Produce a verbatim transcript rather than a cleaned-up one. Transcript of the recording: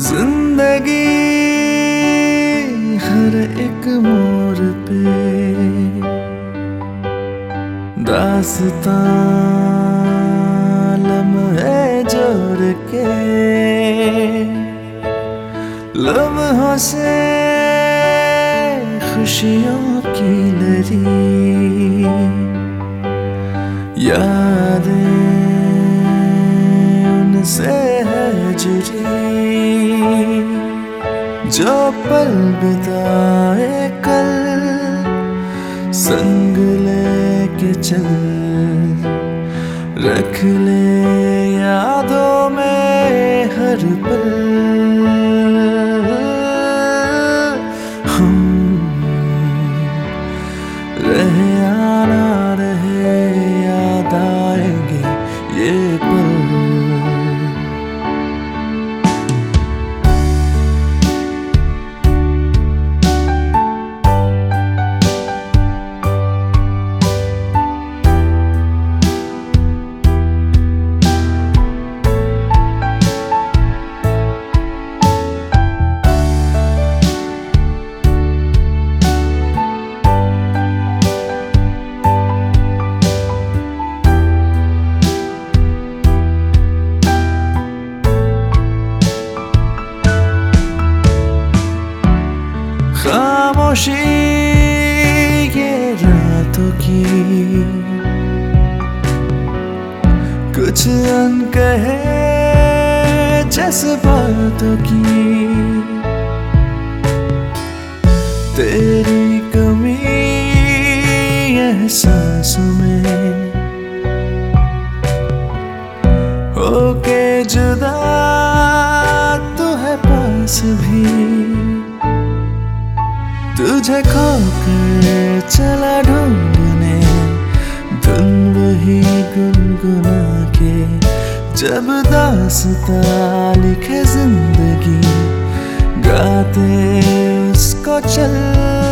जिंदगी हर एक मोड़ पे दास्तां लम्हे जोड़ के लम्हों से खुशियों की लरी यादें उनसे है जुड़ी जो पल बिताए कल संग लेके चल रख ले यादों में हर पल हम रहे या ना रहे याद आएंगे ये पल। खामोशी ये रातों की कुछ अनकहे जज्बातों की तेरी कमी एहसासों में होके जुदा तू है पास भी तुझे खोकर चला ढूंढने धुन वही गुनगुना के जब दास्तां लिखे जिंदगी गाते उसको चल।